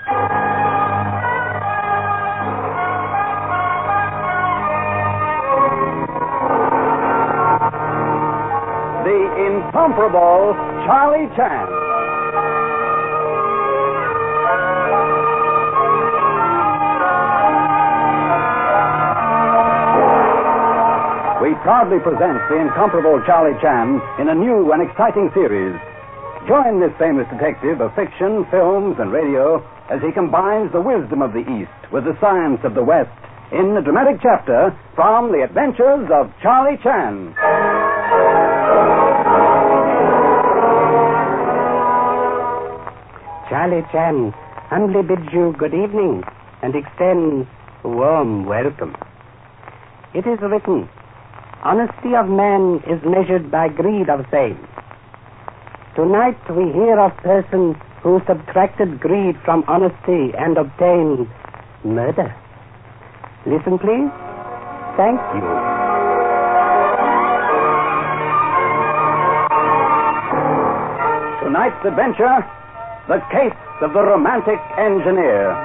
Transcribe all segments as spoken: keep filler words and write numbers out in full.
The incomparable Charlie Chan. We proudly present the incomparable Charlie Chan in a new and exciting series. Join this famous detective of fiction, films, and radio as he combines the wisdom of the East with the science of the West in the dramatic chapter from The Adventures of Charlie Chan. Charlie Chan humbly bids you good evening and extends a warm welcome. It is written, honesty of man is measured by greed of same. Tonight we hear of persons who subtracted greed from honesty and obtained murder. Listen, please. Thank you. Tonight's adventure, the case of the romantic engineer.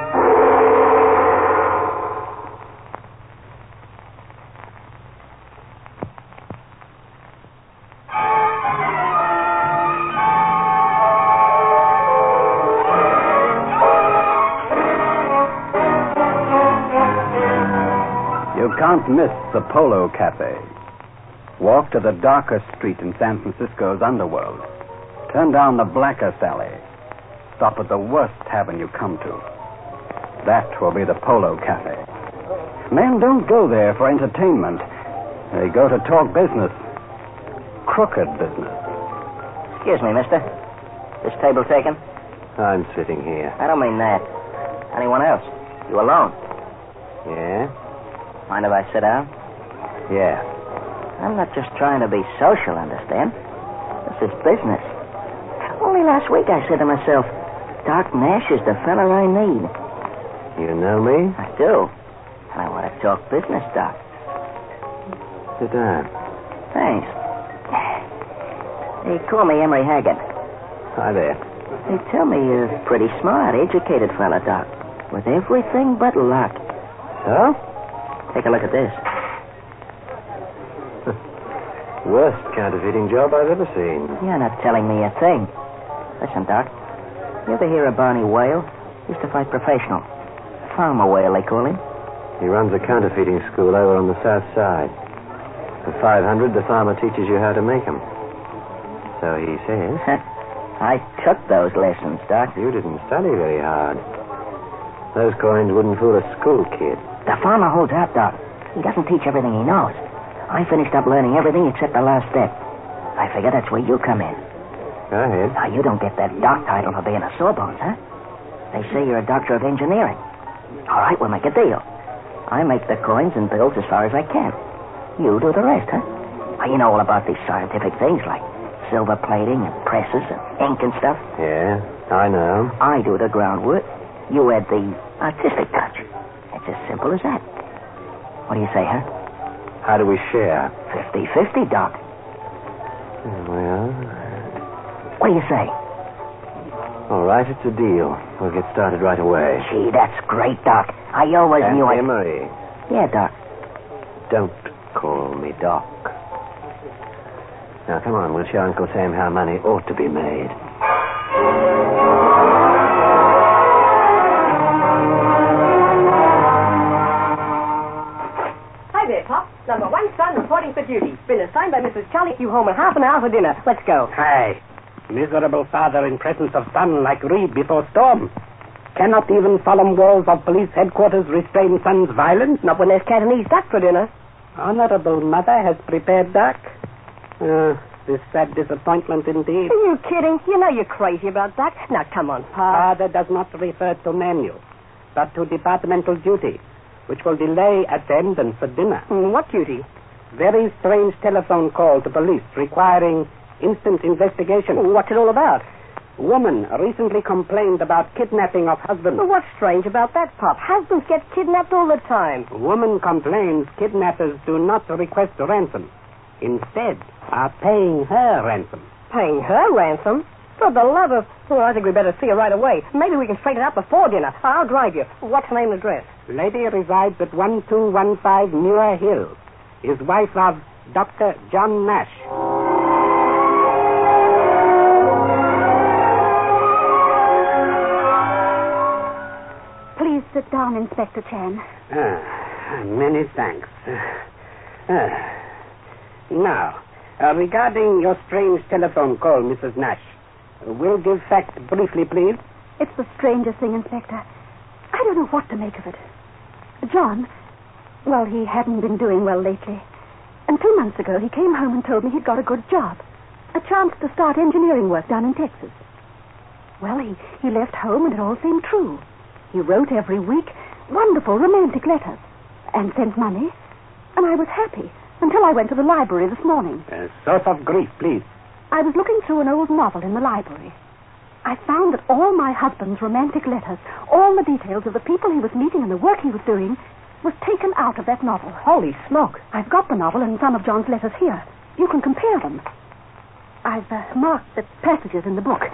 You can't miss the Polo Cafe. Walk to the darkest street in San Francisco's underworld. Turn down the blackest alley. Stop at the worst tavern you come to. That will be the Polo Cafe. Men don't go there for entertainment. They go to talk business. Crooked business. Excuse me, mister. This table taken? I'm sitting here. I don't mean that. Anyone else? You alone? Yeah? Mind if I sit down? Yeah. I'm not just trying to be social, understand? This is business. Only last week I said to myself, Doc Nash is the fella I need. You know me? I do. And I want to talk business, Doc. Sit down. Thanks. They call me Emery Haggard. Hi there. They tell me you're a pretty smart, educated fella, Doc. With everything but luck. So? Take a look at this. Worst counterfeiting job I've ever seen. You're not telling me a thing. Listen, Doc. You ever hear of Barney Whale? Used to fight professional. Farmer Whale, they call him. He runs a counterfeiting school over on the south side. For five hundred, the farmer teaches you how to make them. So he says. I took those lessons, Doc. You didn't study very hard. Those coins wouldn't fool a school kid. The farmer holds out, Doc. He doesn't teach everything he knows. I finished up learning everything except the last step. I figure that's where you come in. Go ahead. Now, you don't get that doc title for being a sawbones, huh? They say you're a doctor of engineering. All right, we'll make a deal. I make the coins and bills as far as I can. You do the rest, huh? Now, you know all about these scientific things like silver plating and presses and ink and stuff. Yeah, I know. I do the groundwork. You add the artistic touch. It's as simple as that. What do you say, huh? How do we share? Fifty-fifty, Doc. Well... What do you say? All right, it's a deal. We'll get started right away. Gee, that's great, Doc. I always and knew I... Emery. Yeah, Doc. Don't call me Doc. Now, come on. We'll show Uncle Sam how money ought to be made. Hi there, Pop. Number one son reporting for duty. Been assigned by Missus Charlie. You home in half an hour for dinner. Let's go. Hi. Miserable father in presence of son like reed before storm. Cannot even solemn walls of police headquarters restrain son's violence? Not when there's Cantonese duck for dinner. Honorable mother has prepared duck. Uh, this sad disappointment indeed. Are you kidding? You know you're crazy about duck. Now, come on, Pop. Father does not refer to menu, but to departmental duty, which will delay attendance for dinner. Mm, what duty? Very strange telephone call to police requiring instant investigation. What's it all about? Woman recently complained about kidnapping of husband. Well, what's strange about that, Pop? Husbands get kidnapped all the time. Woman complains kidnappers do not request ransom. Instead, are paying her ransom. Paying her ransom? For the love of... Well, I think we'd better see her right away. Maybe we can straighten it out before dinner. I'll drive you. What's her name and address? Lady resides at one two one five Muir Hill. Is wife of Doctor John Nash. Please sit down, Inspector Chan. Ah, many thanks. Uh, now, uh, regarding your strange telephone call, Missus Nash, will give facts briefly, please. It's the strangest thing, Inspector. I don't know what to make of it. John, well, he hadn't been doing well lately. And two months ago, he came home and told me he'd got a good job. A chance to start engineering work down in Texas. Well, he, he left home and it all seemed true. He wrote every week wonderful romantic letters and sent money. And I was happy until I went to the library this morning. A source of grief, please. I was looking through an old novel in the library. I found that all my husband's romantic letters, all the details of the people he was meeting and the work he was doing, was taken out of that novel. Holy smoke. I've got the novel and some of John's letters here. You can compare them. I've uh, marked the passages in the book.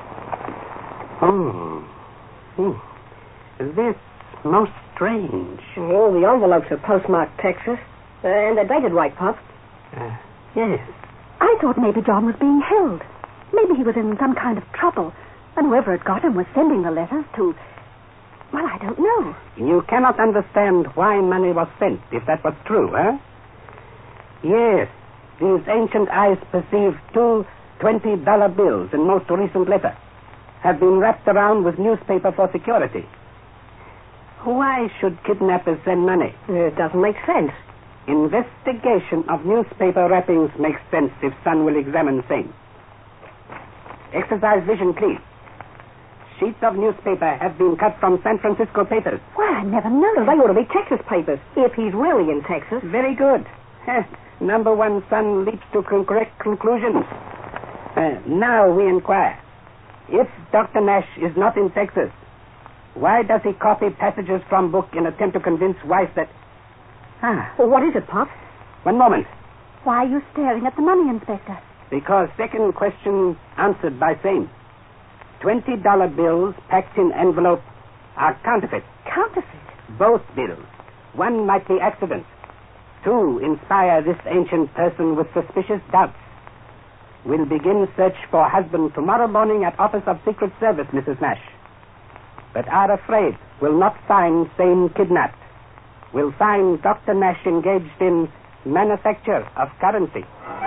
Oh. Hmm. This most strange. Oh, the envelopes are postmarked Texas. Uh, and they're dated right, Pop. Uh, yes. I thought maybe John was being held. Maybe he was in some kind of trouble. And whoever had got him was sending the letters to... Well, I don't know. You cannot understand why money was sent, if that was true, huh? Yes. These ancient eyes perceive two twenty-dollar bills in most recent letter. Have been wrapped around with newspaper for security. Why should kidnappers send money? It doesn't make sense. Investigation of newspaper wrappings makes sense if son will examine same. Exercise vision, please. Sheets of newspaper have been cut from San Francisco papers. Well, I never noticed. They ought to be Texas papers, if he's really in Texas. Very good. Number one son leaps to con- correct conclusions. Uh, now we inquire. If Doctor Nash is not in Texas, why does he copy passages from book in attempt to convince wife that... Ah. Well, what is it, Pop? One moment. Why are you staring at the money, Inspector? Because second question answered by same. Twenty-dollar bills packed in envelope are counterfeit. Counterfeit? Both bills. One might be accident. Two inspire this ancient person with suspicious doubts. We'll begin search for husband tomorrow morning at Office of Secret Service, Missus Nash. But are afraid we'll not find same kidnapped. We'll find Doctor Nash engaged in manufacture of currency.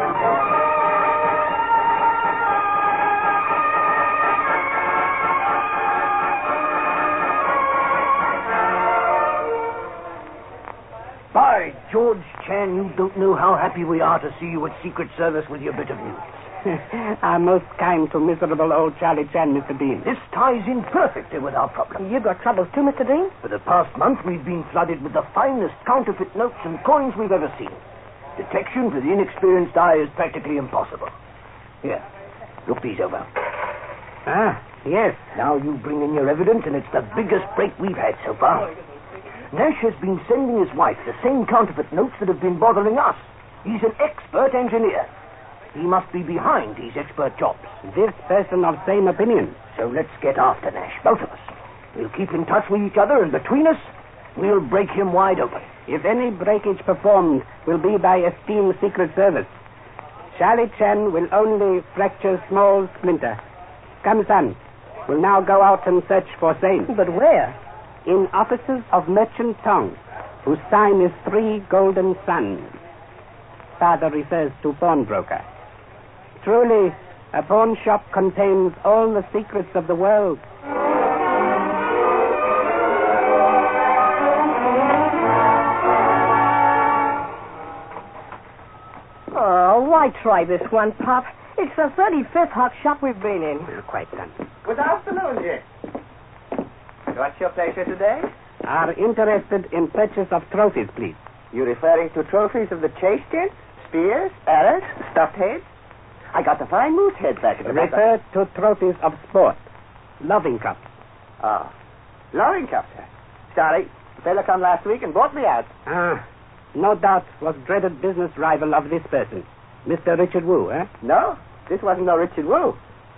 By George, Chan, you don't know how happy we are to see you at Secret Service with your bit of news. I'm most kind to miserable old Charlie Chan, Mister Dean. This ties in perfectly with our problem. You've got troubles too, Mister Dean? For the past month, we've been flooded with the finest counterfeit notes and coins we've ever seen. Detection for the inexperienced eye is practically impossible. Here, look these over. Ah, yes. Now you bring in your evidence, and it's the biggest break we've had so far. Nash has been sending his wife the same counterfeit notes that have been bothering us. He's an expert engineer. He must be behind these expert jobs. This person of same opinion. So let's get after Nash, both of us. We'll keep in touch with each other, and between us, we'll break him wide open. If any breakage performed will be by esteemed Secret Service, Charlie Chan will only fracture small splinter. Come, son. We'll now go out and search for same. But where? In offices of Merchant Tong, whose sign is three golden suns. Father refers to pawnbroker. Truly, a pawn shop contains all the secrets of the world. Oh, why try this one, Pop? It's the thirty-fifth hot shop we've been in. Well, quite done. Good afternoon, dear. What's your pleasure today? Are interested in purchase of trophies, please. You referring to trophies of the chase tent? Spears, arrows, stuffed heads? I got the fine moose head back at the back. Refer to trophies of sport. Loving cups. Oh, loving cup, sir. Sorry, the fella come last week and bought me out. Ah, no doubt was dreaded business rival of this person. Mister Richard Wu, eh? No, this wasn't no Richard Wu.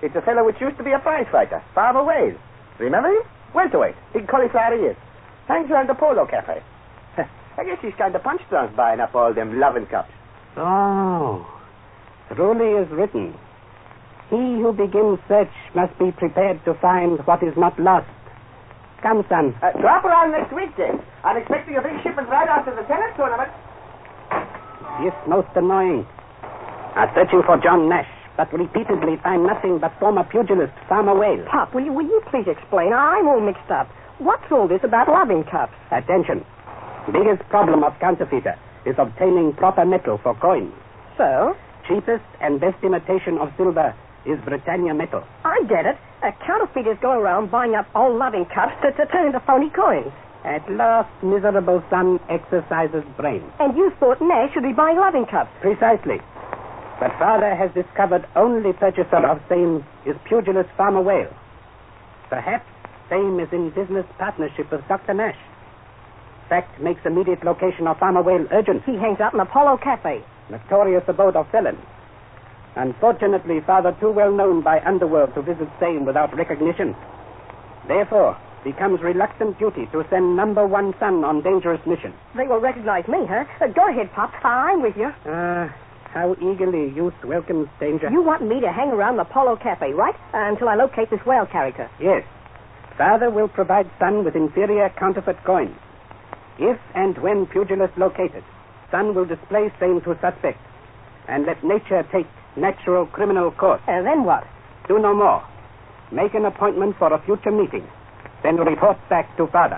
It's a fellow which used to be a prize fighter. Farmer Wales. Remember him? Welterweight. Big cauliflower ears. Hangs around the Polo Cafe. I guess he's kind of punch drunk buying up all them loving cups. Oh, truly is written. He who begins search must be prepared to find what is not lost. Come, son. Uh, drop around next week, James. I'm expecting a big shipment right after the tennis tournament. Yes, most annoying. Are searching for John Nash, but repeatedly find nothing but former pugilist Farmer Wales. Pop, will you, will you please explain? I'm all mixed up. What's all this about loving cups? Attention. Biggest problem of counterfeiter is obtaining proper metal for coins. So? Cheapest and best imitation of silver is Britannia metal. I get it. Uh, counterfeiters go around buying up old loving cups to, to turn into phony coins. At last, miserable son exercises brain. And you thought Nash should be buying loving cups? Precisely. But father has discovered only purchaser of same is pugilist Farmer Wales. Perhaps same is in business partnership with Doctor Nash. Fact makes immediate location of Farmer Wales urgent. He hangs out in the Polo Cafe. Notorious abode of felons. Unfortunately, father too well known by underworld to visit same without recognition. Therefore, becomes reluctant duty to send number one son on dangerous mission. They will recognize me, huh? Uh, go ahead, Pop. I'm with you. Ah, how eagerly youth welcomes danger. You want me to hang around the Polo Cafe, right? Uh, until I locate this whale character. Yes. Father will provide son with inferior counterfeit coins. If and when pugilist located, son will display same to suspect, and let nature take natural criminal course. And then what? Do no more. Make an appointment for a future meeting. Then report back to father.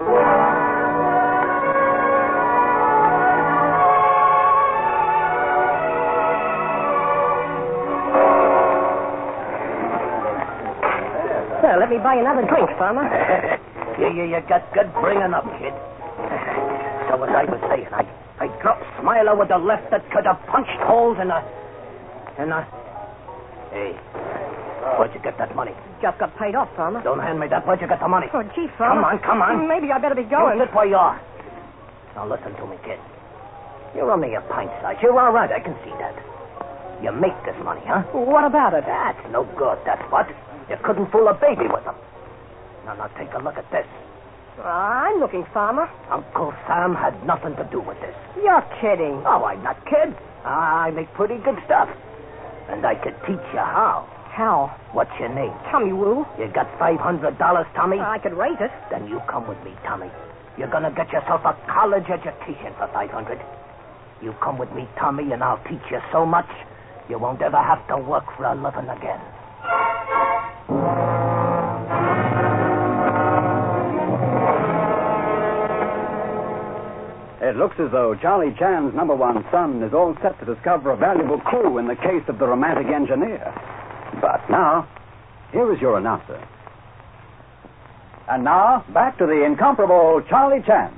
Well, let me buy another drink, Farmer. yeah, yeah, you got good bringing up, kid. So as I was saying, I, I dropped Smiler with the left that could have punched holes in a... in a... Hey, where'd you get that money? Just got paid off, Farmer. Don't hand me that. Where'd you get the money? Oh, gee, Farmer. Come on, come on. Maybe I better be going. You sit where you are. Now listen to me, kid. You're only a pint size. You're all right, I can see that. You make this money, huh? What about it? That's no good, that's what. You couldn't fool a baby with them. Now, now, take a look at this. I'm looking, Farmer. Uncle Sam had nothing to do with this. You're kidding. Oh, I'm not kidding. I make pretty good stuff. And I could teach you how. How? What's your name? Tommy Woo. You got five hundred dollars, Tommy? I could raise it. Then you come with me, Tommy. You're going to get yourself a college education for five hundred dollars. You come with me, Tommy, and I'll teach you so much, you won't ever have to work for a living again. It looks as though Charlie Chan's number one son is all set to discover a valuable clue in the case of the romantic engineer. But now, here is your announcer. And now, back to the incomparable Charlie Chan.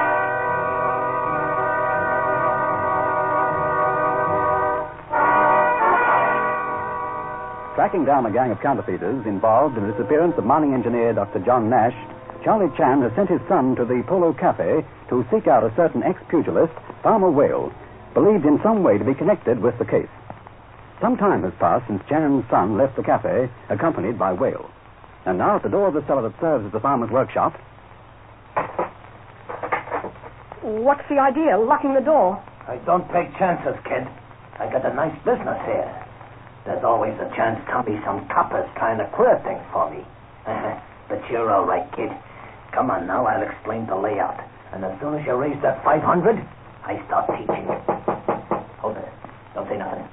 Tracking down a gang of counterfeiters involved in the disappearance of mining engineer Doctor John Nash, Charlie Chan has sent his son to the Polo Cafe to seek out a certain ex-pugilist, Farmer Wales, believed in some way to be connected with the case. Some time has passed since Chan's son left the cafe, accompanied by Wales. And now at the door of the cellar that serves as the farmer's workshop... What's the idea, locking the door? I don't take chances, kid. I got a nice business here. There's always a chance Tommy some coppers trying to clear things for me. But you're all right, kid. Come on now, I'll explain the layout. And as soon as you raise that five hundred, I start teaching you. Hold it. Don't say nothing.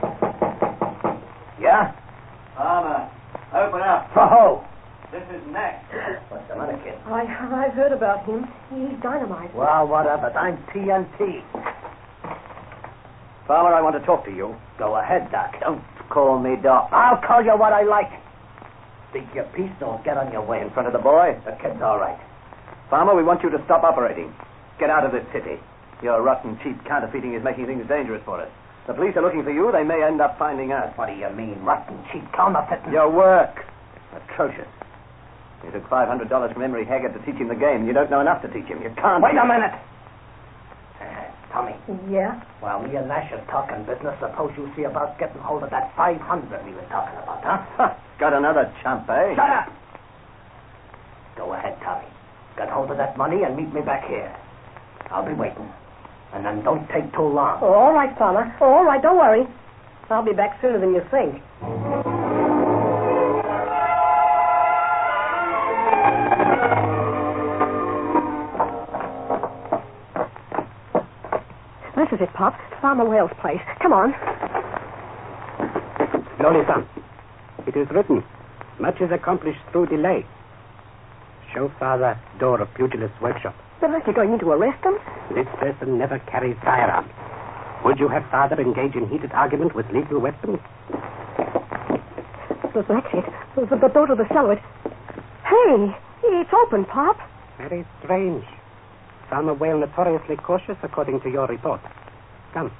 Yeah? Farmer, open up. For who? This is Nash. What's the matter, kid? I, I've heard about him. He's dynamite. Well, whatever. I'm T N T. Farmer, I want to talk to you. Go ahead, Doc. Don't call me Doc. I'll call you what I like. Speak your piece, don't get on your way. In front of the boy? The kid's all right. Farmer, we want you to stop operating. Get out of this city. Your rotten, cheap counterfeiting is making things dangerous for us. The police are looking for you. They may end up finding us. What do you mean, rotten, cheap counterfeiting? Your work. Atrocious. You took five hundred dollars from Emery Haggard to teach him the game. You don't know enough to teach him. You can't... Wait a minute. Tommy. Yeah? While me and Nash are talking business, suppose you see about getting hold of that five hundred we were talking about, huh? Got another chump, eh? Shut up! Go ahead, Tommy. Get hold of that money and meet me back here. I'll be waiting. And then don't take too long. Oh, all right, Farmer. Oh, all right, don't worry. I'll be back sooner than you think. This is it, Pop. Farmer Wales' place. Come on. Slowly, son. It is written. Much is accomplished through delay. Show Father door of pugilist's workshop. But aren't you going in to arrest them? This person never carries firearms. Would you have Father engage in heated argument with lethal weapons? That's it. The, the door to the cellar. It... Hey, it's open, Pop. Very strange. Farmer Whale notoriously cautious, according to your report. Come.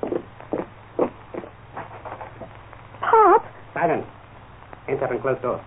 Pop? Silence. Enter and close door.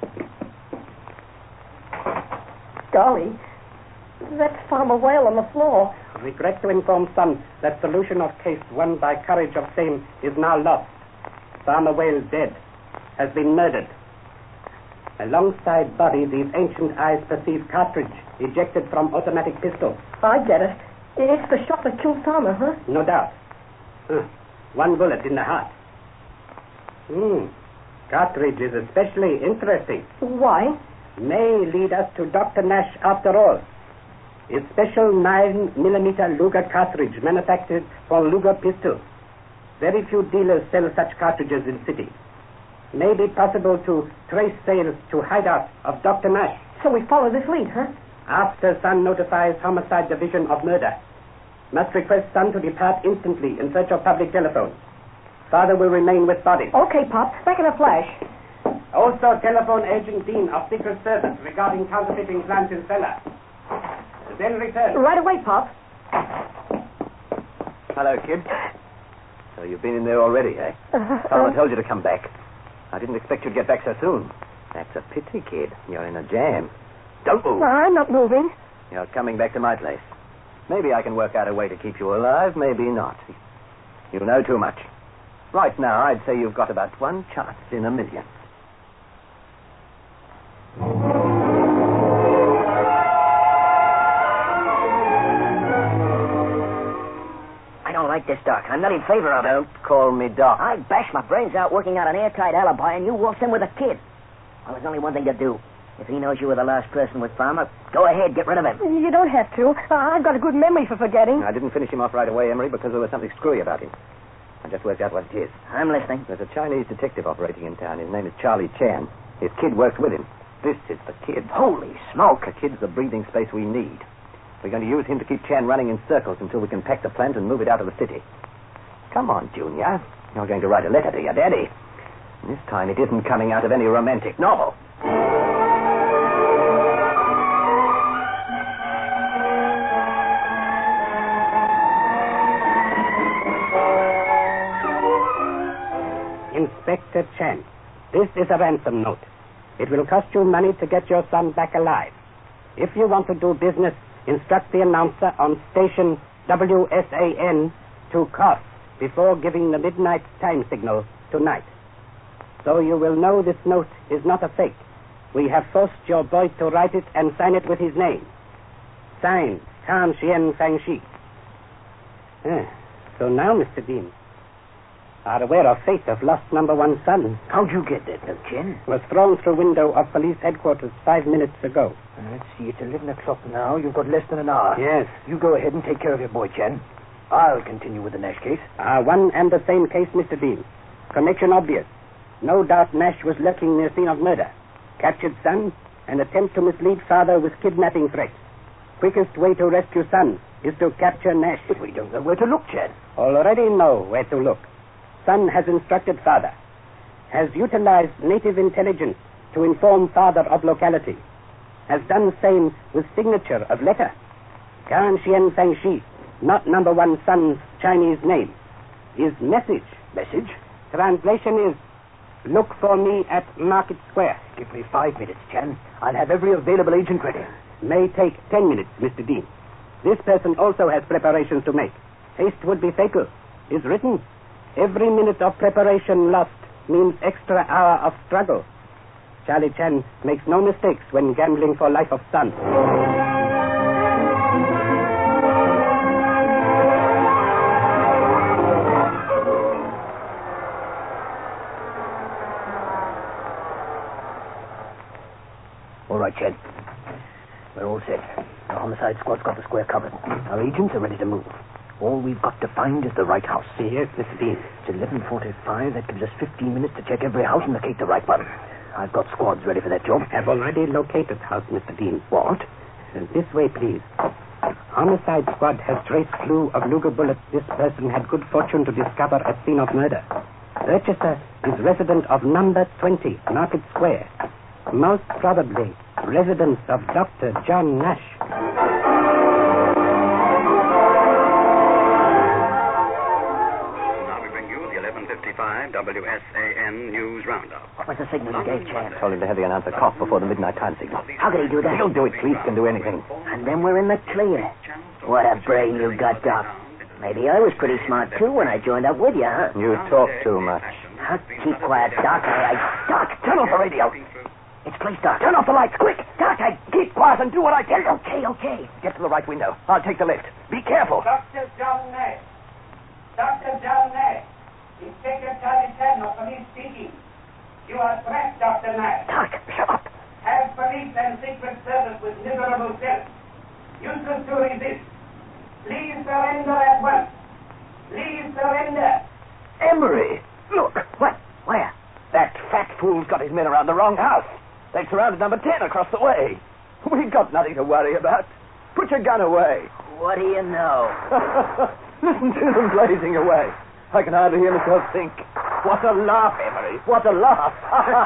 Golly, that's Farmer Whale on the floor. Regret to inform son that solution of case won by courage of same is now lost. Farmer Whale dead. Has been murdered. Alongside body, these ancient eyes perceive cartridge ejected from automatic pistol. I get it. It's the shot that killed Farmer, huh? No doubt. Huh. One bullet in the heart. Hmm. Cartridge is especially interesting. Why? May lead us to Doctor Nash after all. A special nine millimeter Luger cartridge manufactured for Luger pistols. Very few dealers sell such cartridges in city. May be possible to trace sales to hideout of Doctor Nash. So we follow this lead, huh? After son notifies Homicide Division of murder. Must request son to depart instantly in search of public telephone. Father will remain with body. Okay, Pop. Back in a flash. Also telephone Agent Dean of Secret Service regarding counterfeiting plans in cellar. Then return. Right away, Pop. Hello, kid. So you've been in there already, eh? Uh, Farmer told you to come back. I didn't expect you'd get back so soon. That's a pity, kid. You're in a jam. Don't move. I'm not moving. You're coming back to my place. Maybe I can work out a way to keep you alive, maybe not. You know too much. Right now, I'd say you've got about one chance in a million. I don't like this, Doc. I'm not in favor of it. Don't call me Doc. I bashed my brains out working out an airtight alibi, and you waltzed in with a kid. Well, there's only one thing to do. If he knows you were the last person with Farmer, go ahead, get rid of him. You don't have to. Uh, I've got a good memory for forgetting. I didn't finish him off right away, Emery, because there was something screwy about him. I just worked out what it is. I'm listening. There's a Chinese detective operating in town. His name is Charlie Chan. His kid works with him. This is the kid. Holy smoke. The kid's the breathing space we need. We're going to use him to keep Chan running in circles until we can pack the plant and move it out of the city. Come on, Junior. You're going to write a letter to your daddy. And this time it isn't coming out of any romantic novel. Inspector Chan, this is a ransom note. It will cost you money to get your son back alive. If you want to do business, instruct the announcer on station W S A N to cough before giving the midnight time signal tonight. So you will know this note is not a fake. We have forced your boy to write it and sign it with his name. Signed, Tan Xian Fang Shi. Ah, so now, Mister Dean, are aware of fate of lost number one son. How'd you get that note, Chen? Was thrown through window of police headquarters five minutes ago. Uh, let's see, it's eleven o'clock now. You've got less than an hour. Yes. You go ahead and take care of your boy, Chen. I'll continue with the Nash case. Ah, one and the same case, Mister Dean. Connection obvious. No doubt Nash was lurking near scene of murder. Captured son and attempt to mislead father with kidnapping threats. Quickest way to rescue son is to capture Nash. But we don't know where to look, Chen. Already know where to look. Son has instructed father. Has utilized native intelligence to inform father of locality. Has done same with signature of letter. Gan Xian Fang Shi, not number one son's Chinese name. His message. Message? Translation is, look for me at Market Square. Give me five minutes, Chen. I'll have every available agent ready. May take ten minutes, Mister Dean. This person also has preparations to make. Haste would be fatal, is written. Every minute of preparation lost means extra hour of struggle. Charlie Chan makes no mistakes when gambling for life of son. All right, Chan. We're all set. The homicide squad's got the square covered. Our agents are ready to move. All we've got to find is the right house. Yes, Mister Dean. It's eleven forty-five. That gives us fifteen minutes to check every house and locate the right one. I've got squads ready for that job. Have already located the house, Mister Dean. What? Uh, This way, please. Homicide squad has traced clue of Luger bullets this person had good fortune to discover at scene of murder. Purchaser is resident of number twenty, Market Square. Most probably residence of Doctor John Nash. Now we bring you the eleven fifty-five W S A N News Roundup. What was the signal you gave, Chan? Told him to have the announcer cough before the midnight time signal. How could he do that? He'll do it. Police can do anything. And then we're in the clear. What a brain you got, Doc. Maybe I was pretty smart, too, when I joined up with you, huh? You talk too much. Huh? Keep quiet, Doc, all right. Doc, turn off the radio. It's police, Doc. Turn off the lights, quick. Doc, I keep quiet and do what I tell you. Okay, okay. Get to the right window. I'll take the left. Be careful. Doctor John Nash. Doctor John Nash. Inspector Charlie Chan of police speaking. You are correct, Doctor Nash. Doc, shut up. Have police and secret service with miserable self. Useless to resist. Please surrender at once. Please surrender. Emery, look. What? Where? That fat fool's got his men around the wrong house. They've surrounded number ten across the way. We've got nothing to worry about. Put your gun away. What do you know? Listen to them blazing away. I can hardly hear myself think. What a laugh, Emery. What a laugh.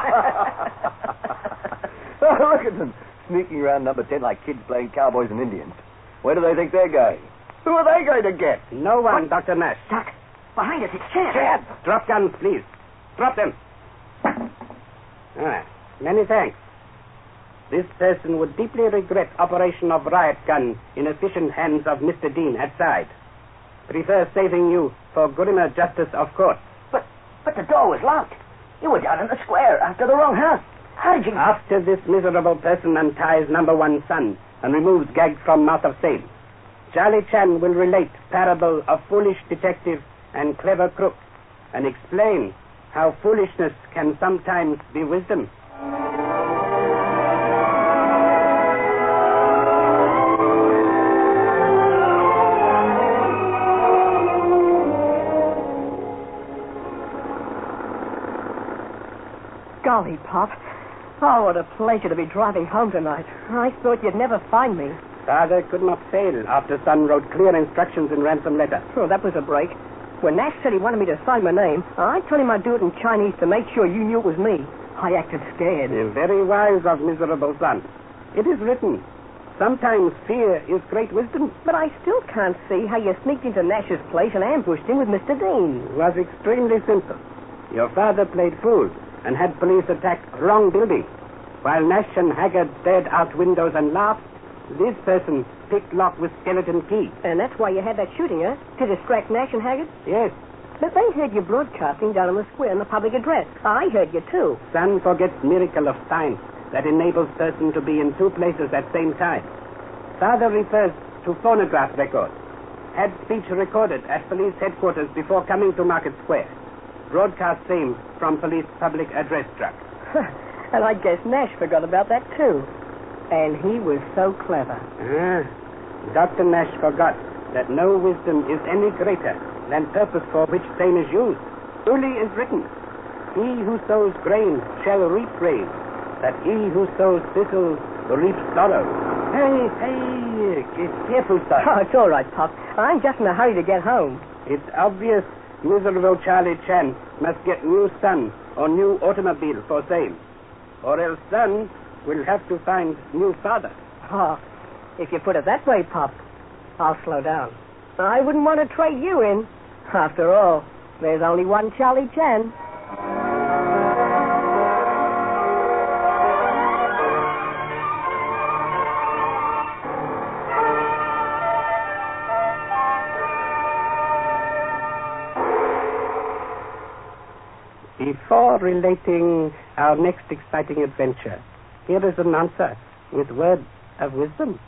Oh, look at them, sneaking around number ten like kids playing cowboys and Indians. Where do they think they're going? Who are they going to get? No one, Doctor Nash. Doc, behind us, it's Chan. Chad! Drop guns, please. Drop them. Ah, many thanks. This person would deeply regret operation of riot gun in efficient hands of Mister Dean outside. Prefer saving you for grimmer justice of court. But, but the door was locked. You were down in the square after the wrong house. How did you... After this miserable person unties number one son and removes gag from mouth of same, Charlie Chan will relate parable of foolish detective and clever crook and explain how foolishness can sometimes be wisdom. Golly, Pop. Oh, what a pleasure to be driving home tonight. I thought you'd never find me. Father could not fail after son wrote clear instructions in ransom letter. Oh, that was a break. When Nash said he wanted me to sign my name, I told him I'd do it in Chinese to make sure you knew it was me. I acted scared. The very wise of miserable son. It is written, sometimes fear is great wisdom. But I still can't see how you sneaked into Nash's place and ambushed him with Mister Dean. It was extremely simple. Your father played fool and had police attack wrong building. While Nash and Haggard stared out windows and laughed, this person picked lock with skeleton key. And that's why you had that shooting, huh? To distract Nash and Haggard? Yes, But they heard you broadcasting down on the square in the public address. I heard you, too. son forgets miracle of science that enables person to be in two places at same time. Father refers to phonograph record. Had speech recorded at police headquarters before coming to Market Square. Broadcast same from police public address truck. And I guess Nash forgot about that, too. And he was so clever. Ah, Doctor Nash forgot that no wisdom is any greater than purpose for which same is used. Truly is written, he who sows grain shall reap rain, that he who sows thistles reaps sorrow. Hey, hey, get careful, son. Oh, it's all right, Pop. I'm just in a hurry to get home. It's obvious miserable Charlie Chan must get new son or new automobile for same. Or else son will have to find new father. Oh, if you put it that way, Pop, I'll slow down. I wouldn't want to trade you in. After all, there's only one Charlie Chan. before relating our next exciting adventure, here is an answer with words of wisdom.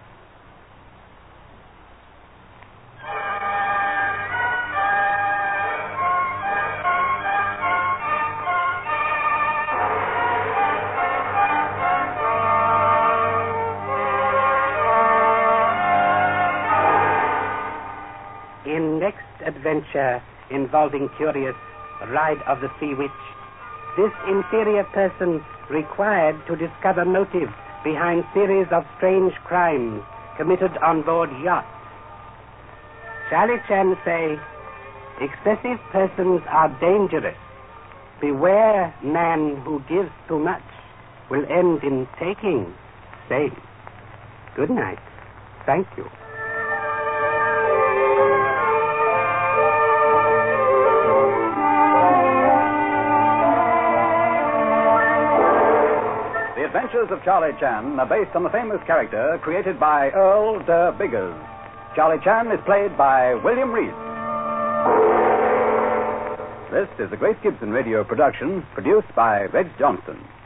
In next adventure involving curious Ride of the Sea Witch, this inferior person required to discover motives behind series of strange crimes committed on board yacht. Charlie Chan say, excessive persons are dangerous. Beware man who gives too much will end in taking same. Good night. Thank you. The Adventures of Charlie Chan are based on the famous character created by Earl de Biggers. Charlie Chan is played by William Reese. This is a Grace Gibson radio production produced by Reg Johnston.